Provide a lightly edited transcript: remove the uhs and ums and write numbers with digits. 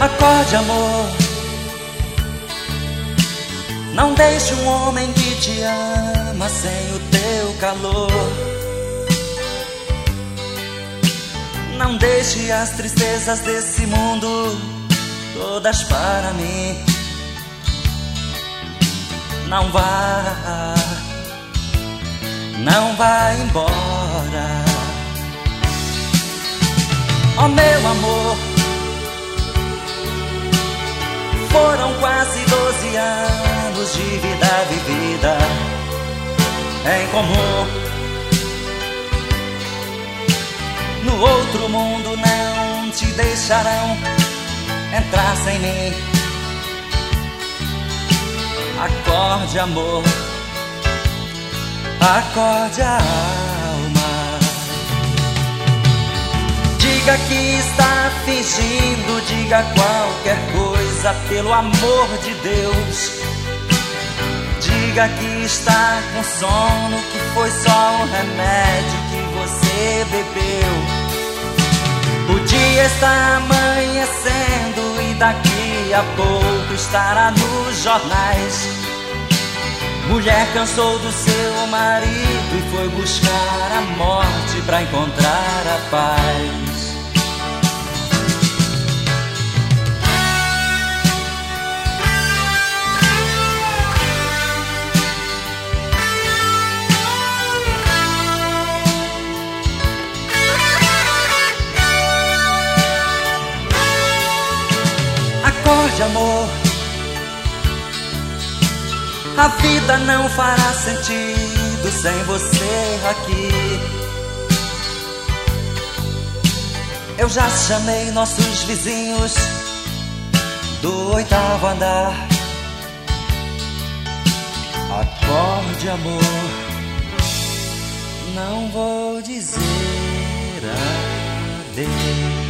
Acorde, amor, não deixe um homem que te ama sem o teu calor. Não deixe as tristezas desse mundo todas para mim. Não vá embora. Oh, meu amor, foram quase 12 anos de vida vivida em comum. No outro mundo não te deixarão entrar sem mim. Acorde, amor, acorde a alma. Diga que está fingindo, diga qualquer coisa pelo amor de Deus. Diga que está com sono, que foi só um remédio que você bebeu. O dia está amanhecendo e daqui a pouco estará nos jornais. Mulher cansou do seu marido e foi buscar a morte pra encontrar a paz. Acorde, amor, a vida não fará sentido sem você aqui. Eu já chamei nossos vizinhos do 8º andar. Acorde, amor, não vou dizer adeus.